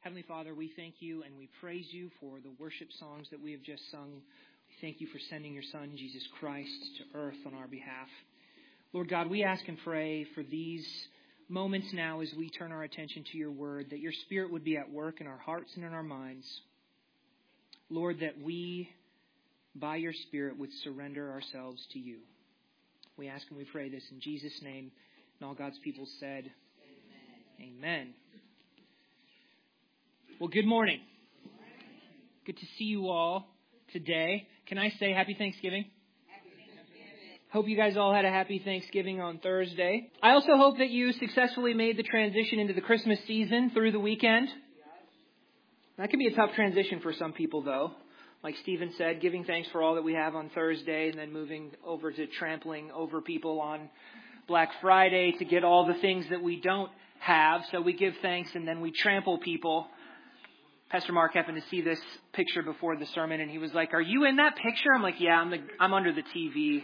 Heavenly Father, we thank you and we praise you for the worship songs that we have just sung. We thank you for sending your Son, Jesus Christ, to earth on our behalf. Lord God, we ask and pray for these moments now as we turn our attention to your word, that your Spirit would be at work in our hearts and in our minds. Lord, that we, by your Spirit, would surrender ourselves to you. We ask and we pray this in Jesus' name. And all God's people said, Amen. Amen. Well, good morning. Good to see you all today. Can I say Happy Thanksgiving? Happy Thanksgiving. Hope you guys all had a happy Thanksgiving on Thursday. I also hope that you successfully made the transition into the Christmas season through the weekend. That can be a tough transition for some people, though. Like Stephen said, giving thanks for all that we have on Thursday and then moving over to trampling over people on Black Friday to get all the things that we don't have. So we give thanks and then we trample people. Pastor Mark happened to see this picture before the sermon, and he was like, "Are you in that picture?" I'm like, "Yeah, I'm under the TV."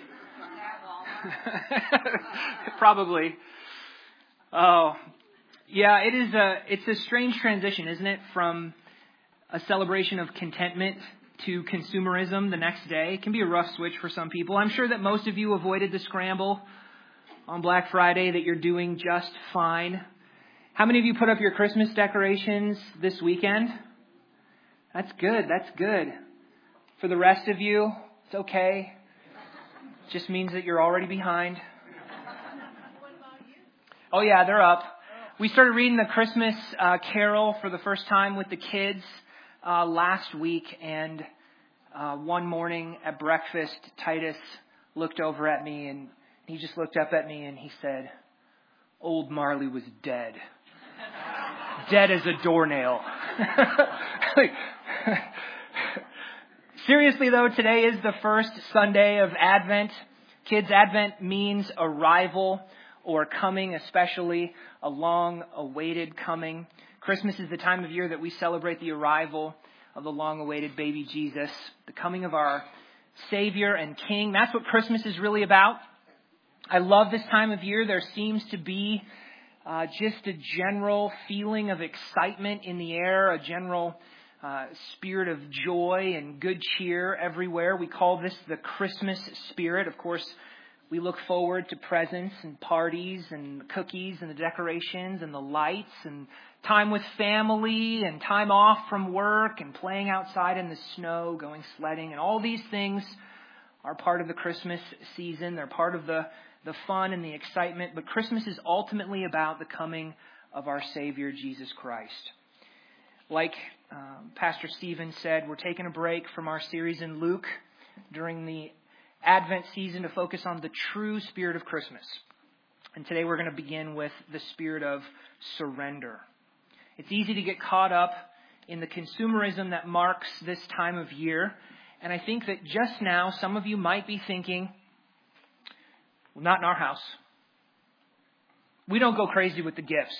Probably. Oh, yeah. It's a strange transition, isn't it, from a celebration of contentment to consumerism the next day. It can be a rough switch for some people. I'm sure that most of you avoided the scramble on Black Friday, that you're doing just fine. How many of you put up your Christmas decorations this weekend? That's good. That's good. For the rest of you, it's okay. It just means that you're already behind. What about you? Oh, yeah, they're up. We started reading the Christmas Carol for the first time with the kids last week. And one morning at breakfast, Titus looked over at me and he just looked up at me and he said, "Old Marley was dead. Dead as a doornail." Seriously, though, today is the first Sunday of Advent. Kids, Advent means arrival or coming, especially a long-awaited coming. Christmas is the time of year that we celebrate the arrival of the long-awaited baby Jesus, the coming of our Savior and King. That's what Christmas is really about. I love this time of year. There seems to be just a general feeling of excitement in the air, a general spirit of joy and good cheer everywhere. We call this the Christmas spirit. Of course, we look forward to presents and parties and cookies and the decorations and the lights and time with family and time off from work and playing outside in the snow, going sledding. And all these things are part of the Christmas season. They're part of the fun and the excitement. But Christmas is ultimately about the coming of our Savior, Jesus Christ. Like Pastor Stephen said, we're taking a break from our series in Luke during the Advent season to focus on the true spirit of Christmas. And today we're going to begin with the spirit of surrender. It's easy to get caught up in the consumerism that marks this time of year. And I think that just now some of you might be thinking, well, not in our house. We don't go crazy with the gifts.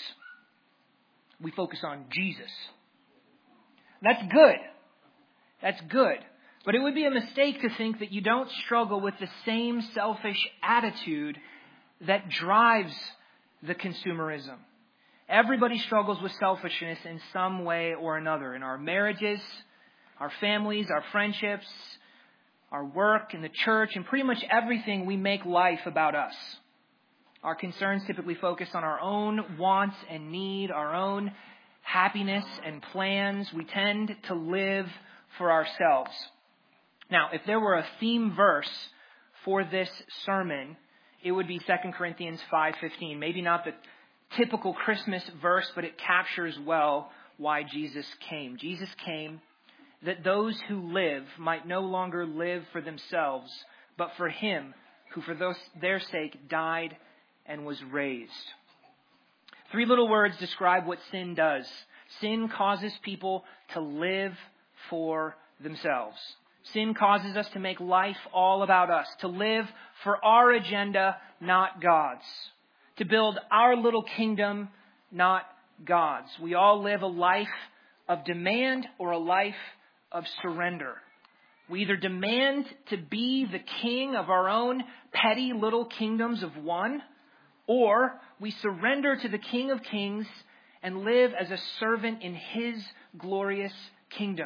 We focus on Jesus. That's good. That's good. But it would be a mistake to think that you don't struggle with the same selfish attitude that drives the consumerism. Everybody struggles with selfishness in some way or another. In our marriages, our families, our friendships, our work, in the church, and pretty much everything we make life about us. Our concerns typically focus on our own wants and need, our own happiness and plans. We tend to live for ourselves. Now, if there were a theme verse for this sermon, it would be 2 Corinthians 5:15. Maybe not the typical Christmas verse, but it captures well why Jesus came. Jesus came that those who live might no longer live for themselves, but for him who for their sake died and was raised. 3 little words describe what sin does. Sin causes people to live for themselves. Sin causes us to make life all about us, to live for our agenda, not God's, to build our little kingdom, not God's. We all live a life of demand or a life of surrender. We either demand to be the king of our own petty little kingdoms of one, or we surrender to the King of Kings and live as a servant in His glorious kingdom.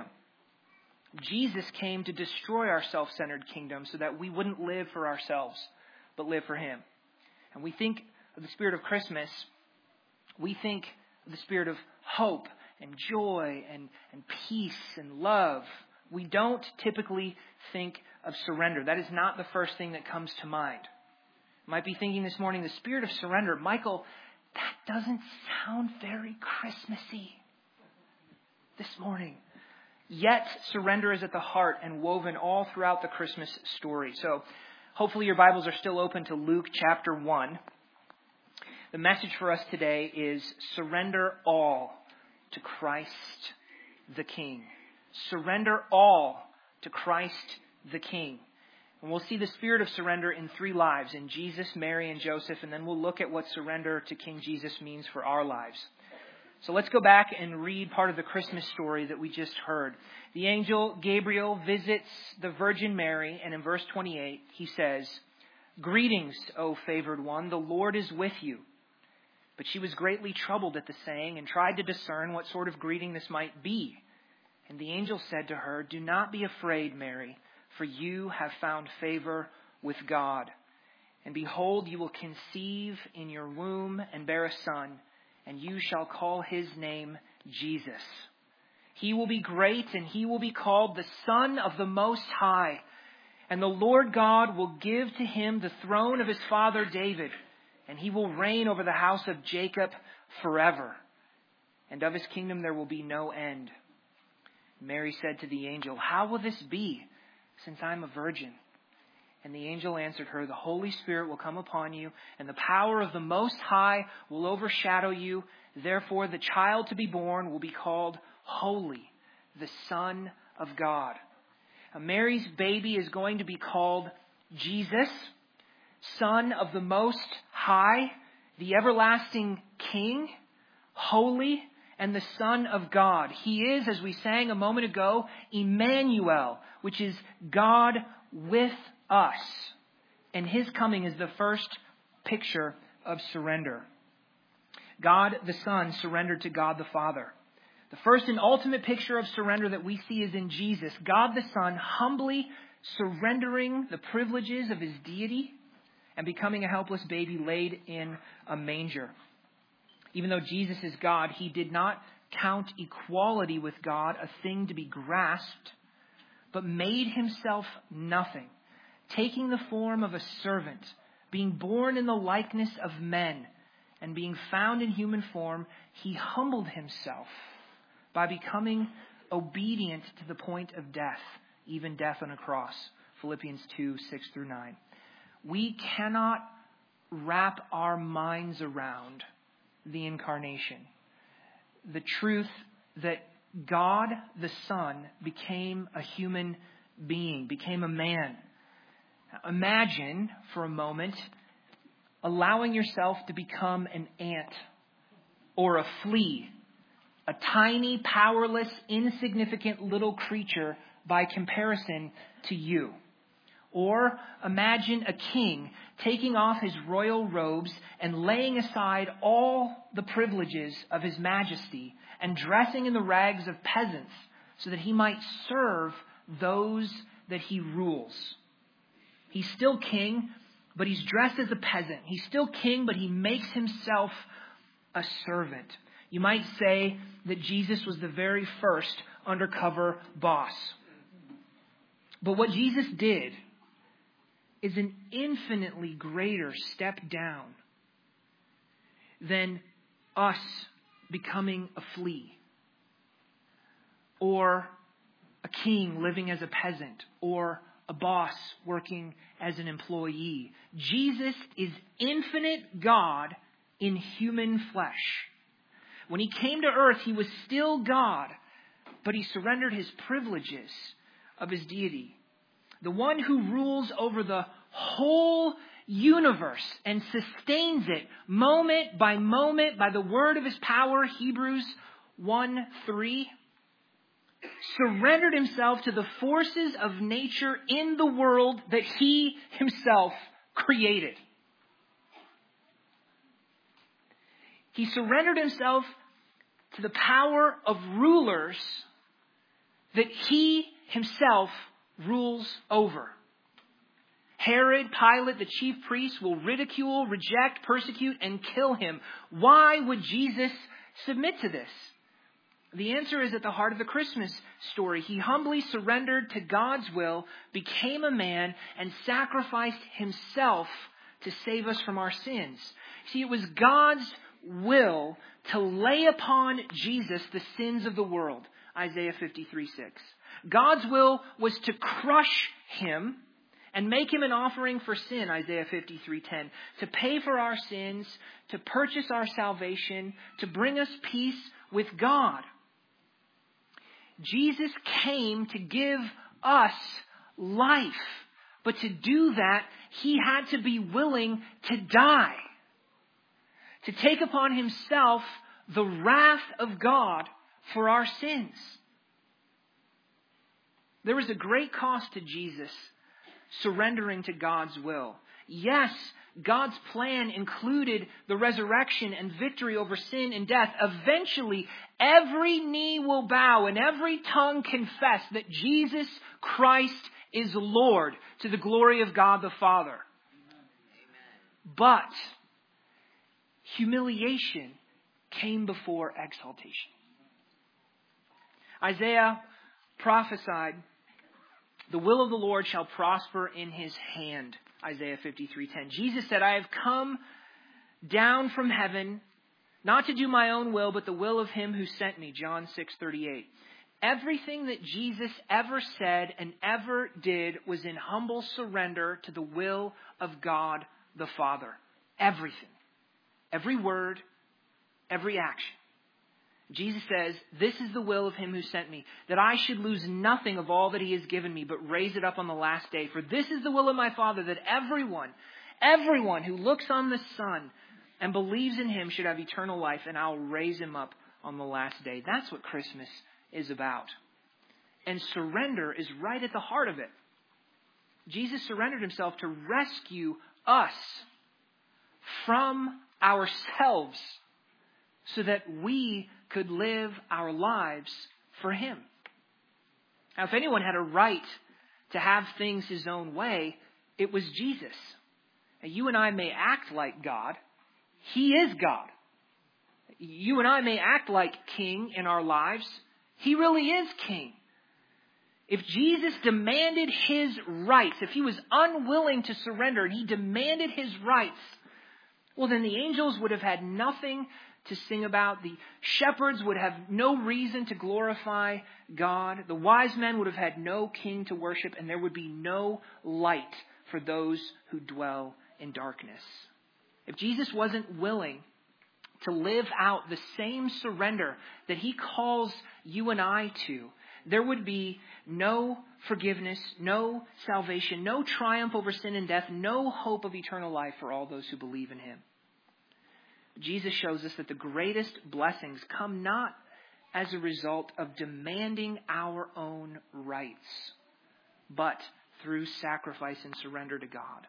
Jesus came to destroy our self-centered kingdom so that we wouldn't live for ourselves, but live for Him. And we think of the spirit of Christmas, we think of the spirit of hope and joy and peace and love. We don't typically think of surrender. That is not the first thing that comes to mind. You might be thinking this morning, the spirit of surrender. Michael, that doesn't sound very Christmassy this morning. Yet, surrender is at the heart and woven all throughout the Christmas story. So, hopefully your Bibles are still open to Luke chapter 1. The message for us today is surrender all to Christ the King. Surrender all to Christ the King. And we'll see the spirit of surrender in 3 lives, in Jesus, Mary, and Joseph, and then we'll look at what surrender to King Jesus means for our lives. So let's go back and read part of the Christmas story that we just heard. The angel Gabriel visits the Virgin Mary, and in verse 28, he says, "Greetings, O favored one, the Lord is with you." But she was greatly troubled at the saying and tried to discern what sort of greeting this might be. And the angel said to her, "Do not be afraid, Mary, for you have found favor with God. And behold, you will conceive in your womb and bear a son, and you shall call his name Jesus. He will be great, and he will be called the Son of the Most High. And the Lord God will give to him the throne of his father David, and he will reign over the house of Jacob forever. And of his kingdom there will be no end." Mary said to the angel, "How will this be, since I am a virgin?" And the angel answered her, "The Holy Spirit will come upon you, and the power of the Most High will overshadow you. Therefore, the child to be born will be called Holy, the Son of God." Now, Mary's baby is going to be called Jesus, Son of the Most High, the everlasting King, Holy, and the Son of God. He is, as we sang a moment ago, Emmanuel, which is God with us. And his coming is the first picture of surrender. God the Son surrendered to God the Father. The first and ultimate picture of surrender that we see is in Jesus. God the Son humbly surrendering the privileges of his deity and becoming a helpless baby laid in a manger. Even though Jesus is God, he did not count equality with God a thing to be grasped, but made himself nothing, taking the form of a servant, being born in the likeness of men, and being found in human form, he humbled himself by becoming obedient to the point of death, even death on a cross. Philippians 2:6-9. We cannot wrap our minds around the incarnation. The truth that God the Son became a human being, became a man. Imagine for a moment allowing yourself to become an ant or a flea, a tiny, powerless, insignificant little creature by comparison to you. Or imagine a king taking off his royal robes and laying aside all the privileges of his majesty and dressing in the rags of peasants so that he might serve those that he rules. He's still king, but he's dressed as a peasant. He's still king, but he makes himself a servant. You might say that Jesus was the very first undercover boss. But what Jesus did is an infinitely greater step down than us becoming a flea, or a king living as a peasant, or a boss working as an employee. Jesus is infinite God in human flesh. When he came to earth, he was still God, but he surrendered his privileges of his deity. The one who rules over the whole universe and sustains it moment by the word of his power, Hebrews 1:3, surrendered himself to the forces of nature in the world that he himself created. He surrendered himself to the power of rulers that he himself rules over. Herod, Pilate, the chief priests will ridicule, reject, persecute, and kill him. Why would Jesus submit to this? The answer is at the heart of the Christmas story. He humbly surrendered to God's will, became a man, and sacrificed himself to save us from our sins. See, it was God's will to lay upon Jesus the sins of the world. Isaiah 53:6. God's will was to crush him and make him an offering for sin, Isaiah 53:10, to pay for our sins, to purchase our salvation, to bring us peace with God. Jesus came to give us life. But to do that, he had to be willing to die. To take upon himself the wrath of God for our sins. There was a great cost to Jesus surrendering to God's will. Yes, God's plan included the resurrection and victory over sin and death. Eventually, every knee will bow and every tongue confess that Jesus Christ is Lord to the glory of God the Father. Amen. But humiliation came before exaltation. Isaiah prophesied, "The will of the Lord shall prosper in his hand." Isaiah 53:10. Jesus said, "I have come down from heaven, not to do my own will, but the will of him who sent me." John 6:38. Everything that Jesus ever said and ever did was in humble surrender to the will of God the Father. Everything. Every word, every action. Jesus says, "This is the will of him who sent me, that I should lose nothing of all that he has given me, but raise it up on the last day. For this is the will of my Father, that everyone who looks on the Son and believes in him should have eternal life, and I'll raise him up on the last day." That's what Christmas is about. And surrender is right at the heart of it. Jesus surrendered himself to rescue us from ourselves so that we could live our lives for him. Now, if anyone had a right to have things his own way, it was Jesus. And you and I may act like God. He is God. You and I may act like king in our lives. He really is king. If Jesus demanded his rights, if he was unwilling to surrender and he demanded his rights, well, then the angels would have had nothing to sing about. The shepherds would have no reason to glorify God. The wise men would have had no king to worship, and there would be no light for those who dwell in darkness. If Jesus wasn't willing to live out the same surrender that he calls you and I to, there would be no forgiveness, no salvation, no triumph over sin and death, no hope of eternal life for all those who believe in him. Jesus shows us that the greatest blessings come not as a result of demanding our own rights, but through sacrifice and surrender to God.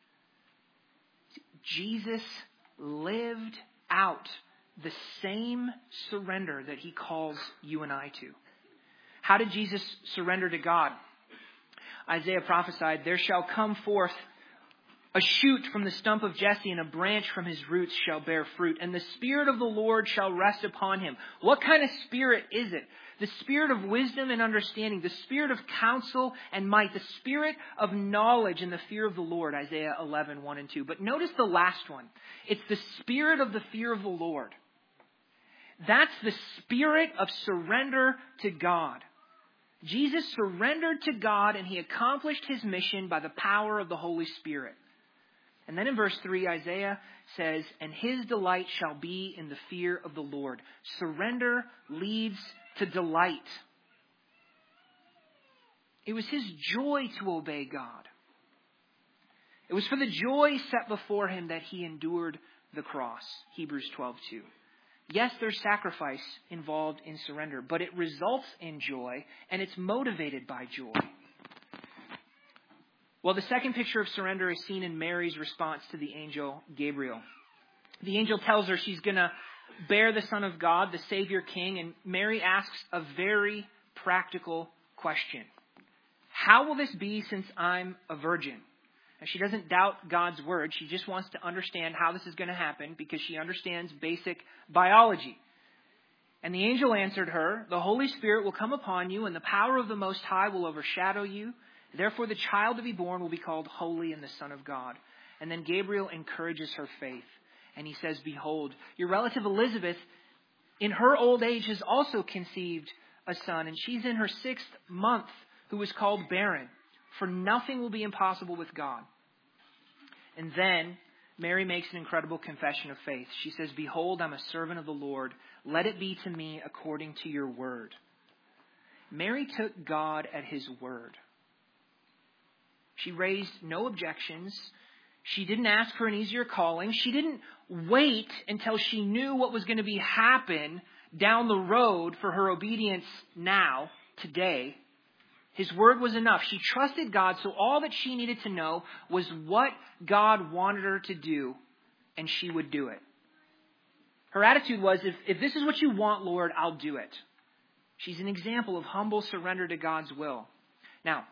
Jesus lived out the same surrender that he calls you and I to. How did Jesus surrender to God? Isaiah prophesied, "There shall come forth a shoot from the stump of Jesse, and a branch from his roots shall bear fruit. And the Spirit of the Lord shall rest upon him." What kind of Spirit is it? The Spirit of wisdom and understanding, the Spirit of counsel and might, the Spirit of knowledge and the fear of the Lord, Isaiah 11:1 and 2. But notice the last one. It's the Spirit of the fear of the Lord. That's the spirit of surrender to God. Jesus surrendered to God, and he accomplished his mission by the power of the Holy Spirit. And then in verse 3, Isaiah says, "And his delight shall be in the fear of the Lord." Surrender leads to delight. It was his joy to obey God. It was for the joy set before him that he endured the cross. Hebrews 12:2. Yes, there's sacrifice involved in surrender, but it results in joy, and it's motivated by joy. Well, the second picture of surrender is seen in Mary's response to the angel Gabriel. The angel tells her she's going to bear the Son of God, the Savior King, and Mary asks a very practical question. How will this be since I'm a virgin? And she doesn't doubt God's word. She just wants to understand how this is going to happen because she understands basic biology. And the angel answered her, "The Holy Spirit will come upon you, and the power of the Most High will overshadow you. Therefore, the child to be born will be called Holy and the Son of God." And then Gabriel encourages her faith. And he says, "Behold, your relative Elizabeth, in her old age, has also conceived a son, and she's in her 6th month, who is called barren. For nothing will be impossible with God." And then Mary makes an incredible confession of faith. She says, "Behold, I'm a servant of the Lord. Let it be to me according to your word." Mary took God at his word. She raised no objections. She didn't ask for an easier calling. She didn't wait until she knew what was going to happen down the road for her obedience now, today. His word was enough. She trusted God, so all that she needed to know was what God wanted her to do, and she would do it. Her attitude was, if this is what you want, Lord, I'll do it. She's an example of humble surrender to God's will. Now,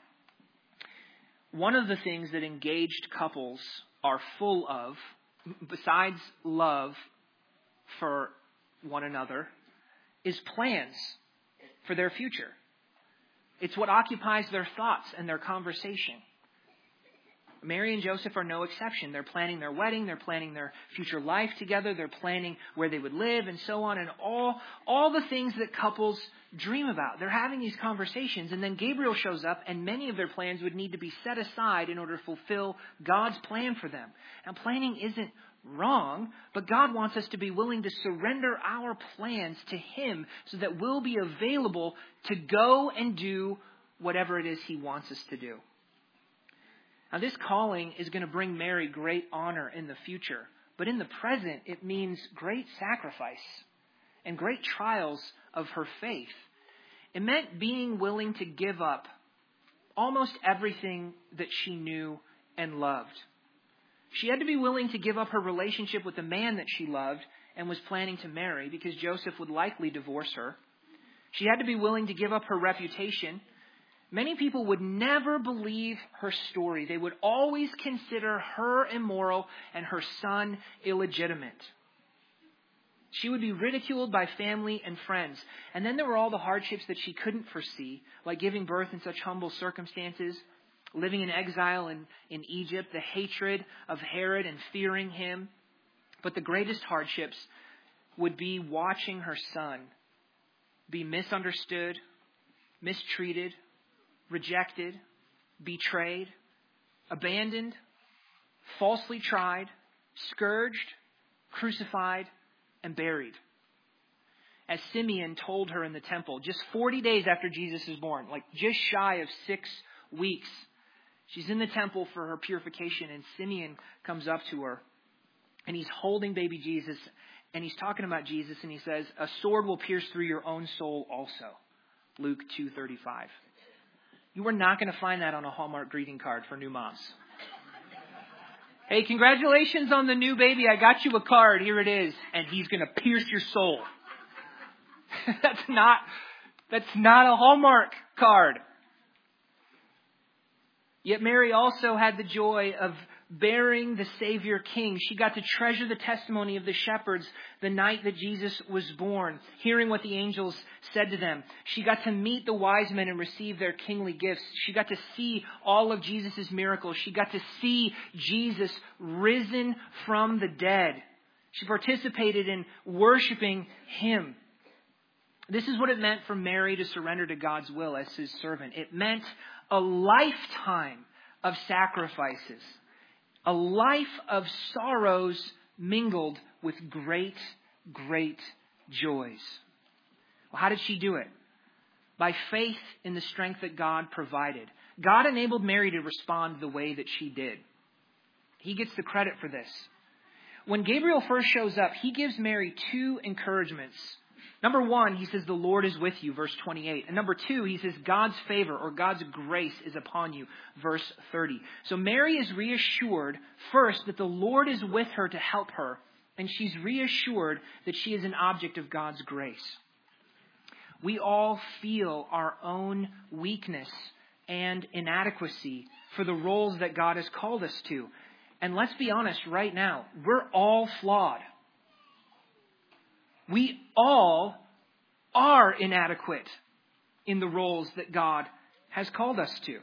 one of the things that engaged couples are full of, besides love for one another, is plans for their future. It's what occupies their thoughts and their conversation. Mary and Joseph are no exception. They're planning their wedding. They're planning their future life together. They're planning where they would live and so on. And all the things that couples dream about. They're having these conversations. And then Gabriel shows up, and many of their plans would need to be set aside in order to fulfill God's plan for them. Now, planning isn't wrong, but God wants us to be willing to surrender our plans to Him so that we'll be available to go and do whatever it is He wants us to do. Now, this calling is going to bring Mary great honor in the future, but in the present, it means great sacrifice and great trials of her faith. It meant being willing to give up almost everything that she knew and loved. She had to be willing to give up her relationship with the man that she loved and was planning to marry because Joseph would likely divorce her. She had to be willing to give up her reputation. Many people would never believe her story. They would always consider her immoral and her son illegitimate. She would be ridiculed by family and friends. And then there were all the hardships that she couldn't foresee, like giving birth in such humble circumstances, living in exile in Egypt, the hatred of Herod and fearing him. But the greatest hardships would be watching her son be misunderstood, mistreated, rejected, betrayed, abandoned, falsely tried, scourged, crucified, and buried. As Simeon told her in the temple, just 40 days after Jesus is born, like just shy of 6 weeks, she's in the temple for her purification, and Simeon comes up to her, and he's holding baby Jesus, and he's talking about Jesus, and he says, "A sword will pierce through your own soul also." Luke 2:35. You are not going to find that on a Hallmark greeting card for new moms. "Hey, congratulations on the new baby. I got you a card. Here it is. And he's going to pierce your soul." That's not a Hallmark card. Yet Mary also had the joy of bearing the Savior King. She got to treasure the testimony of the shepherds the night that Jesus was born, hearing what the angels said to them. She got to meet the wise men and receive their kingly gifts. She got to see all of Jesus' miracles. She got to see Jesus risen from the dead. She participated in worshiping Him. This is what it meant for Mary to surrender to God's will as His servant. It meant a lifetime of sacrifices. A life of sorrows mingled with great, great joys. Well, how did she do it? By faith in the strength that God provided. God enabled Mary to respond the way that she did. He gets the credit for this. When Gabriel first shows up, he gives Mary 2 encouragements. Number 1, he says, "The Lord is with you," verse 28. And number 2, he says, "God's favor," or God's grace, "is upon you," verse 30. So Mary is reassured, first, that the Lord is with her to help her and she's reassured that she is an object of God's grace. We all feel our own weakness and inadequacy for the roles that God has called us to. And let's be honest right now, we're all flawed. We all are inadequate in the roles that God has called us to.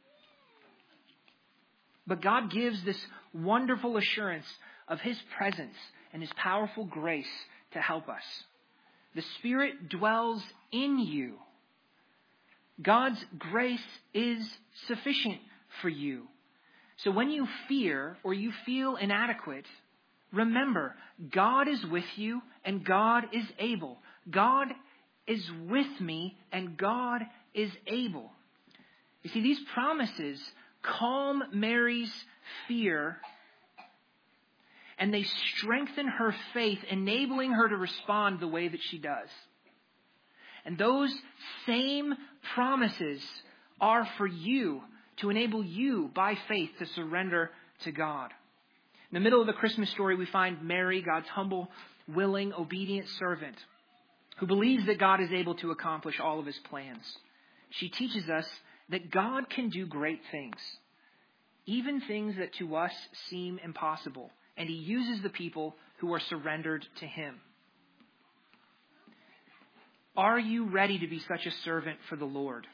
But God gives this wonderful assurance of His presence and His powerful grace to help us. The Spirit dwells in you. God's grace is sufficient for you. So when you fear or you feel inadequate, remember, God is with you and God is able. God is with me and God is able. You see, these promises calm Mary's fear and they strengthen her faith, enabling her to respond the way that she does. And those same promises are for you to enable you by faith to surrender to God. In the middle of the Christmas story, we find Mary, God's humble, willing, obedient servant, who believes that God is able to accomplish all of His plans. She teaches us that God can do great things, even things that to us seem impossible, and He uses the people who are surrendered to Him. Are you ready to be such a servant for the Lord?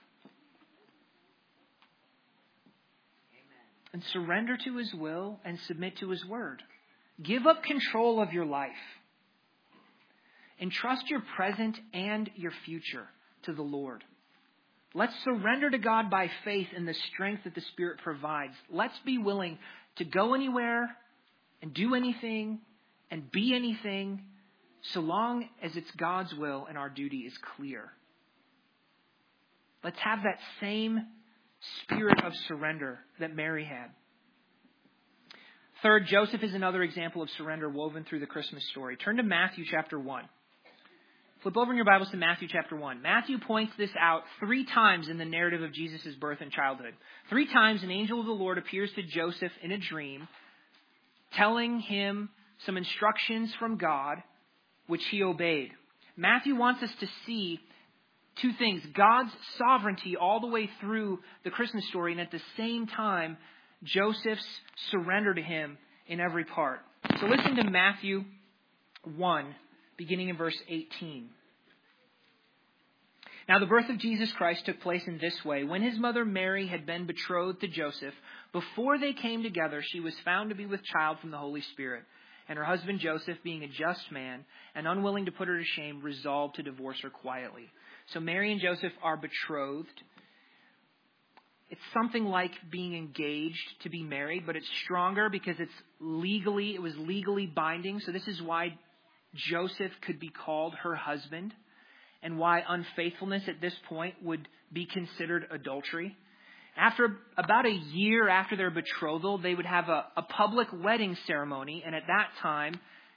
And surrender to His will and submit to His word. Give up control of your life. Entrust your present and your future to the Lord. Let's surrender to God by faith in the strength that the Spirit provides. Let's be willing to go anywhere and do anything and be anything so long as it's God's will and our duty is clear. Let's have that same spirit of surrender that Mary had. Third, Joseph is another example of surrender woven through the Christmas story. Turn to Matthew chapter 1. Flip over in your Bibles to Matthew chapter 1. Matthew points this out 3 times in the narrative of Jesus' birth and childhood. 3 times an angel of the Lord appears to Joseph in a dream, telling him some instructions from God, which he obeyed. Matthew wants us to see 2 things: God's sovereignty all the way through the Christmas story, and at the same time, Joseph's surrender to him in every part. So listen to Matthew 1, beginning in verse 18. Now the birth of Jesus Christ took place in this way. When his mother Mary had been betrothed to Joseph, before they came together, she was found to be with child from the Holy Spirit. And her husband Joseph, being a just man and unwilling to put her to shame, resolved to divorce her quietly. So Mary and Joseph are betrothed. It's something like being engaged to be married, but it's stronger because it was legally binding. So this is why Joseph could be called her husband, and why unfaithfulness at this point would be considered adultery. After about a year after their betrothal, they would have a public wedding ceremony, and at that time,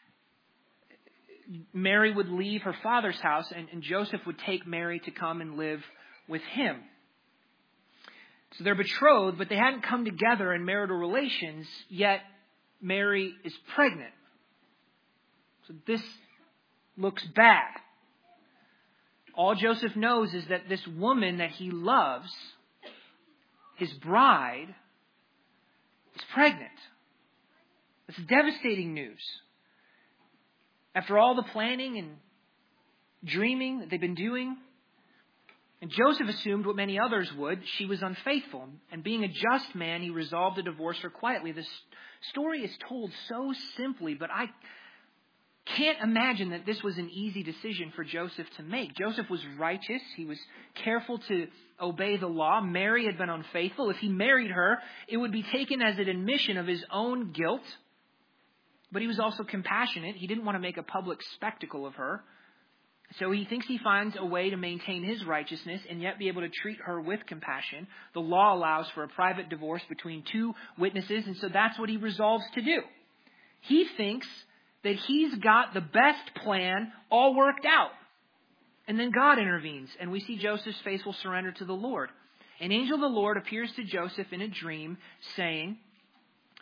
Mary would leave her father's house, and Joseph would take Mary to come and live with him. So they're betrothed, but they hadn't come together in marital relations, yet Mary is pregnant. So this looks bad. All Joseph knows is that this woman that he loves, his bride, is pregnant. It's devastating news. After all the planning and dreaming that they've been doing, and Joseph assumed what many others would, she was unfaithful. And being a just man, he resolved to divorce her quietly. This story is told so simply, but I can't imagine that this was an easy decision for Joseph to make. Joseph was righteous. He was careful to obey the law. Mary had been unfaithful. If he married her, it would be taken as an admission of his own guilt. But he was also compassionate. He didn't want to make a public spectacle of her. So he thinks he finds a way to maintain his righteousness and yet be able to treat her with compassion. The law allows for a private divorce between 2 witnesses, and so that's what he resolves to do. He thinks that he's got the best plan all worked out. And then God intervenes, and we see Joseph's faithful surrender to the Lord. An angel of the Lord appears to Joseph in a dream, saying,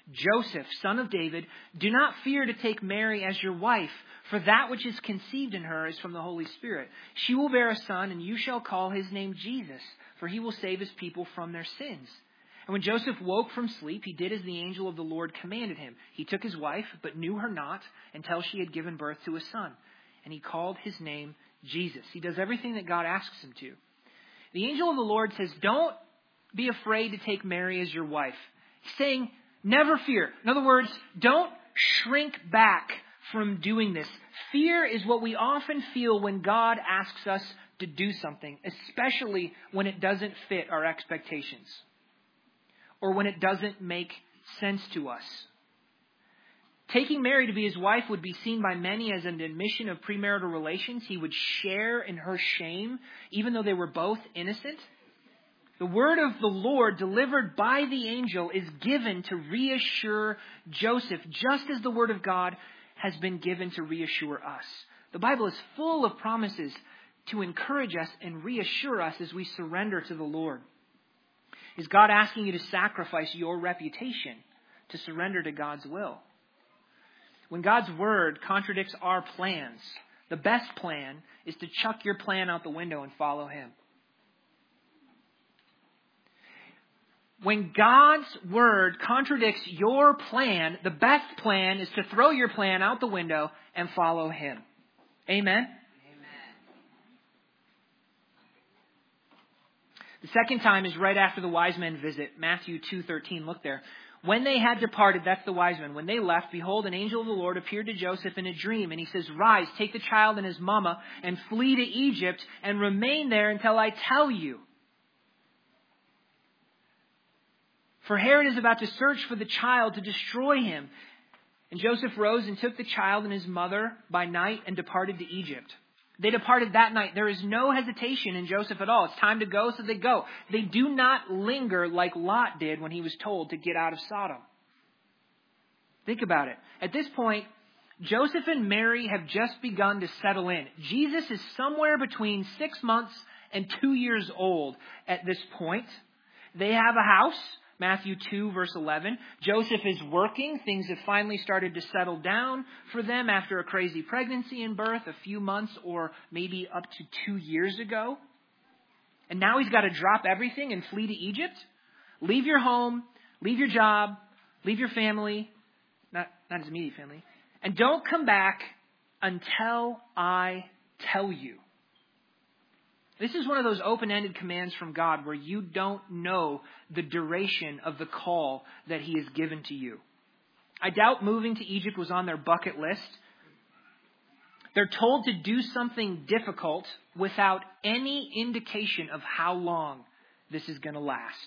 Joseph, son of David, do not fear to take Mary as your wife, for that which is conceived in her is from the Holy Spirit. She will bear a son, and you shall call his name Jesus, for he will save his people from their sins. And when Joseph woke from sleep, he did as the angel of the Lord commanded him. He took his wife, but knew her not until she had given birth to a son. And he called his name Jesus. He does everything that God asks him to. The angel of the Lord says, don't be afraid to take Mary as your wife. He's saying, never fear. In other words, don't shrink back from doing this. Fear is what we often feel when God asks us to do something, especially when it doesn't fit our expectations or when it doesn't make sense to us. Taking Mary to be his wife would be seen by many as an admission of premarital relations. He would share in her shame, even though they were both innocent. The word of the Lord delivered by the angel is given to reassure Joseph, just as the word of God has been given to reassure us. The Bible is full of promises to encourage us and reassure us as we surrender to the Lord. Is God asking you to sacrifice your reputation to surrender to God's will? When God's word contradicts our plans, the best plan is to chuck your plan out the window and follow him. When God's word contradicts your plan, the best plan is to throw your plan out the window and follow him. Amen? The second time is right after the wise men visit. Matthew 2:13. Look there. When they had departed, that's the wise men. When they left, behold, an angel of the Lord appeared to Joseph in a dream. And he says, rise, take the child and his mama and flee to Egypt and remain there until I tell you. For Herod is about to search for the child to destroy him. And Joseph rose and took the child and his mother by night and departed to Egypt. They departed that night. There is no hesitation in Joseph at all. It's time to go, so they go. They do not linger like Lot did when he was told to get out of Sodom. Think about it. At this point, Joseph and Mary have just begun to settle in. Jesus is somewhere between 6 months and 2 years old at this point. They have a house. Matthew 2, verse 11. Joseph is working. Things have finally started to settle down for them after a crazy pregnancy and birth a few months or maybe up to 2 years ago. And now he's got to drop everything and flee to Egypt. Leave your home, leave your job, leave your family, not his immediate family, and don't come back until I tell you. This is one of those open-ended commands from God where you don't know the duration of the call that he has given to you. I doubt moving to Egypt was on their bucket list. They're told to do something difficult without any indication of how long this is going to last.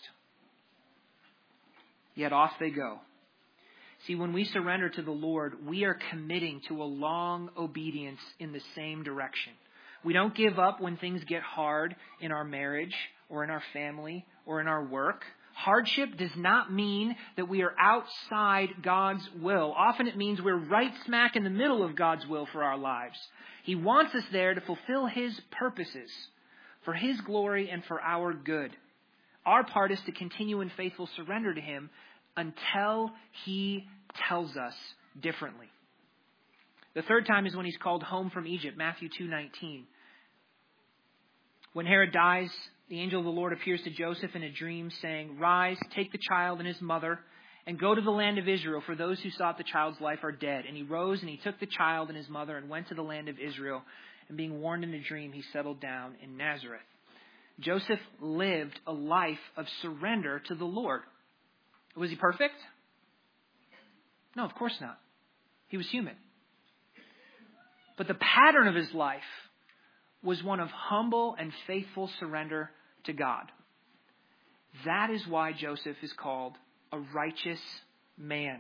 Yet off they go. See, when we surrender to the Lord, we are committing to a long obedience in the same direction. We don't give up when things get hard in our marriage or in our family or in our work. Hardship does not mean that we are outside God's will. Often it means we're right smack in the middle of God's will for our lives. He wants us there to fulfill his purposes for his glory and for our good. Our part is to continue in faithful surrender to him until he tells us differently. The third time is when he's called home from Egypt, Matthew 2:19. When Herod dies, the angel of the Lord appears to Joseph in a dream saying, rise, take the child and his mother and go to the land of Israel, for those who sought the child's life are dead. And he rose and he took the child and his mother and went to the land of Israel. And being warned in a dream, he settled down in Nazareth. Joseph lived a life of surrender to the Lord. Was he perfect? No, of course not. He was human. But the pattern of his life was one of humble and faithful surrender to God. That is why Joseph is called a righteous man.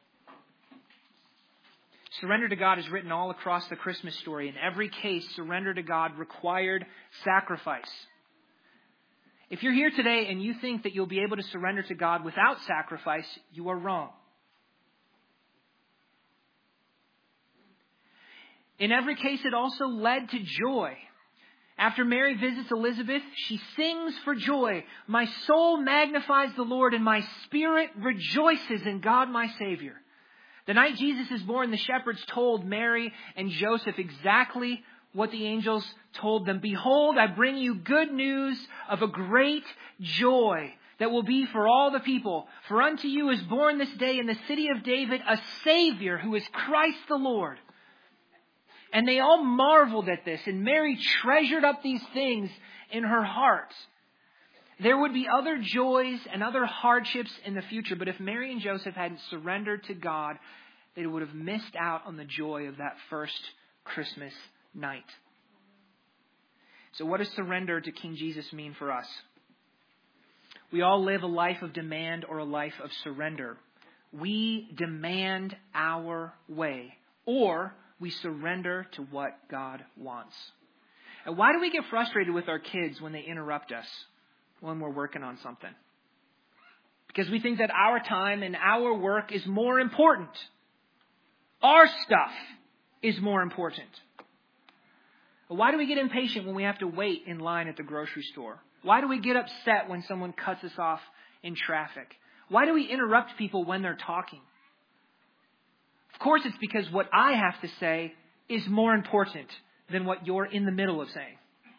Surrender to God is written all across the Christmas story. In every case, surrender to God required sacrifice. If you're here today and you think that you'll be able to surrender to God without sacrifice, you are wrong. In every case, it also led to joy. After Mary visits Elizabeth, she sings for joy. My soul magnifies the Lord, and my spirit rejoices in God my Savior. The night Jesus is born, the shepherds told Mary and Joseph exactly what the angels told them. Behold, I bring you good news of a great joy that will be for all the people. For unto you is born this day in the city of David a Savior who is Christ the Lord. And they all marveled at this, and Mary treasured up these things in her heart. There would be other joys and other hardships in the future, but if Mary and Joseph hadn't surrendered to God, they would have missed out on the joy of that first Christmas night. So what does surrender to King Jesus mean for us? We all live a life of demand or a life of surrender. We demand our way, or we surrender to what God wants. And why do we get frustrated with our kids when they interrupt us when we're working on something? Because we think that our time and our work is more important. Our stuff is more important. Why do we get impatient when we have to wait in line at the grocery store? Why do we get upset when someone cuts us off in traffic? Why do we interrupt people when they're talking? Of course, it's because what I have to say is more important than what you're in the middle of saying.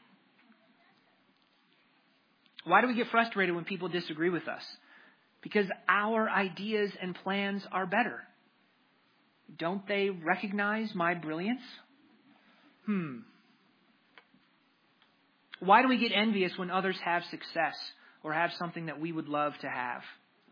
Why do we get frustrated when people disagree with us? Because our ideas and plans are better. Don't they recognize my brilliance? Why do we get envious when others have success or have something that we would love to have?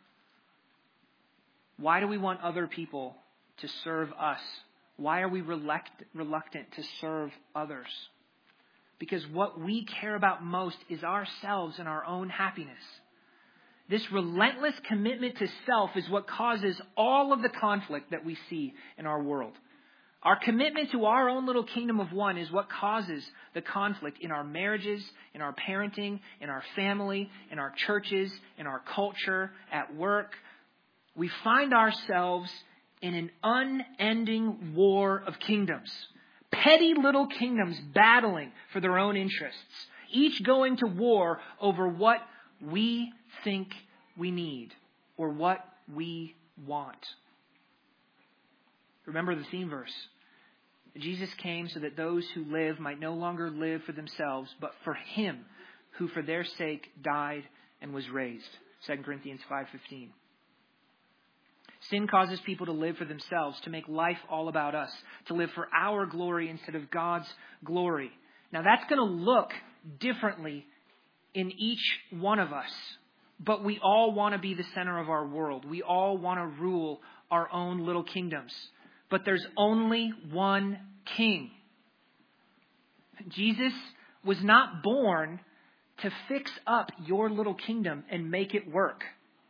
Why do we want other people to serve us? Why are we reluctant to serve others? Because what we care about most is ourselves and our own happiness. This relentless commitment to self is what causes all of the conflict that we see in our world. Our commitment to our own little kingdom of one is what causes the conflict in our marriages, in our parenting, in our family, in our churches, in our culture, at work. We find ourselves in an unending war of kingdoms. Petty little kingdoms battling for their own interests. Each going to war over what we think we need or what we want. Remember the theme verse. Jesus came so that those who live might no longer live for themselves, but for Him who for their sake died and was raised. 2 Corinthians 5:15. Sin causes people to live for themselves, to make life all about us, to live for our glory instead of God's glory. Now that's going to look differently in each one of us, but we all want to be the center of our world. We all want to rule our own little kingdoms. But there's only one king. Jesus was not born to fix up your little kingdom and make it work.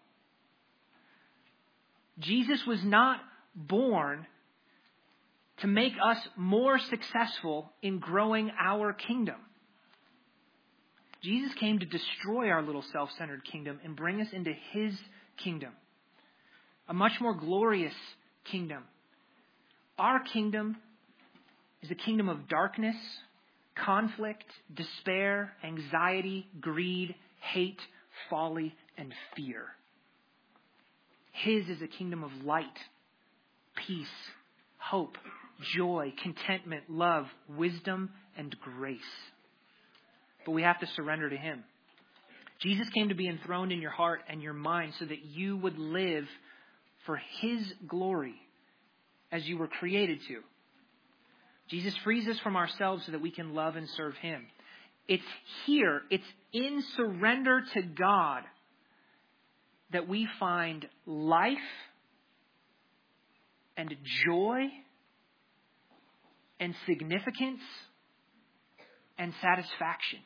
Jesus was not born to make us more successful in growing our kingdom. Jesus came to destroy our little self-centered kingdom and bring us into His kingdom, a much more glorious kingdom. Our kingdom is a kingdom of darkness, conflict, despair, anxiety, greed, hate, folly, and fear. His is a kingdom of light, peace, hope, joy, contentment, love, wisdom, and grace. But we have to surrender to Him. Jesus came to be enthroned in your heart and your mind so that you would live for His glory as you were created to. Jesus frees us from ourselves so that we can love and serve Him. It's here, it's in surrender to God that we find life and joy and significance and satisfaction.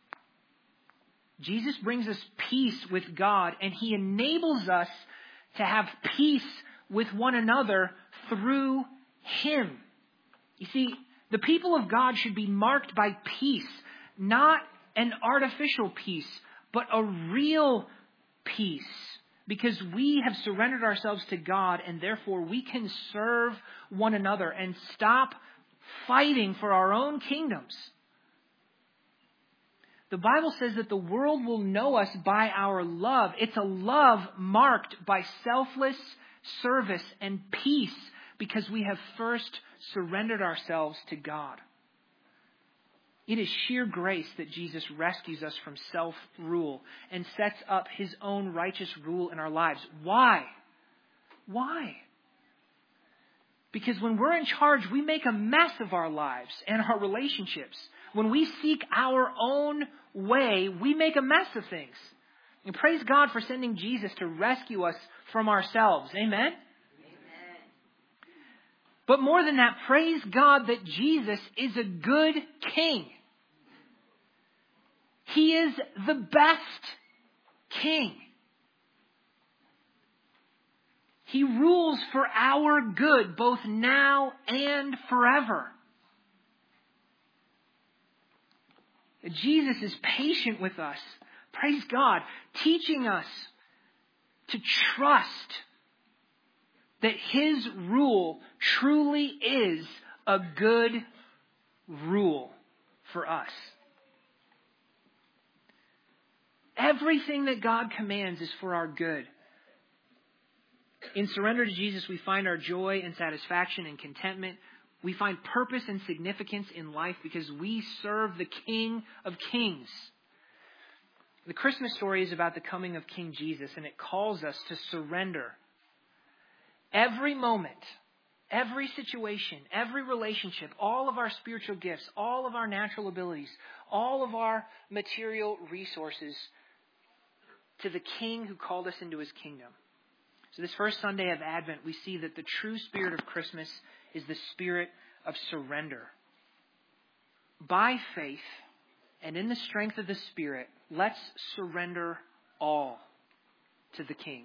Jesus brings us peace with God, and He enables us to have peace with one another through Him. You see, the people of God should be marked by peace, not an artificial peace, but a real peace, because we have surrendered ourselves to God, and therefore we can serve one another and stop fighting for our own kingdoms. The Bible says that the world will know us by our love. It's a love marked by selfless service and peace because we have first surrendered ourselves to God. It is sheer grace that Jesus rescues us from self-rule and sets up his own righteous rule in our lives. Why? Why? Because when we're in charge, we make a mess of our lives and our relationships. When we seek our own way, we make a mess of things. And praise God for sending Jesus to rescue us from ourselves. Amen? But more than that, praise God that Jesus is a good king. He is the best king. He rules for our good, both now and forever. Jesus is patient with us. Praise God, teaching us to trust that his rule truly is a good rule for us. Everything that God commands is for our good. In surrender to Jesus, we find our joy and satisfaction and contentment. We find purpose and significance in life because we serve the King of Kings. The Christmas story is about the coming of King Jesus, and it calls us to surrender. Every moment, every situation, every relationship, all of our spiritual gifts, all of our natural abilities, all of our material resources to the King who called us into his kingdom. So this first Sunday of Advent, we see that the true spirit of Christmas is the spirit of surrender. By faith and in the strength of the Spirit, let's surrender all to the King.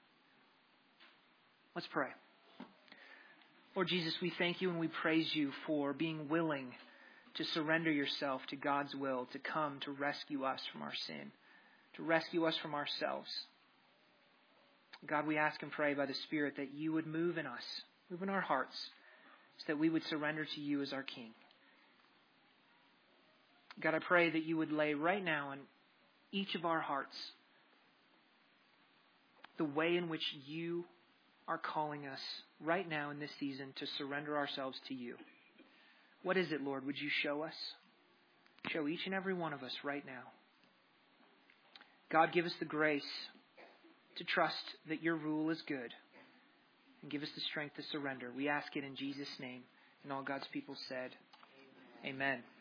Let's pray. Lord Jesus, we thank you and we praise you for being willing to surrender yourself to God's will, to come to rescue us from our sin, to rescue us from ourselves. God, we ask and pray by the Spirit that you would move in us, move in our hearts, so that we would surrender to you as our King. God, I pray that you would lay right now in each of our hearts the way in which you are calling us right now in this season to surrender ourselves to you. What is it, Lord? Would you show us? Show each and every one of us right now. God, give us the grace to trust that your rule is good. And give us the strength to surrender. We ask it in Jesus' name. And all God's people said, Amen.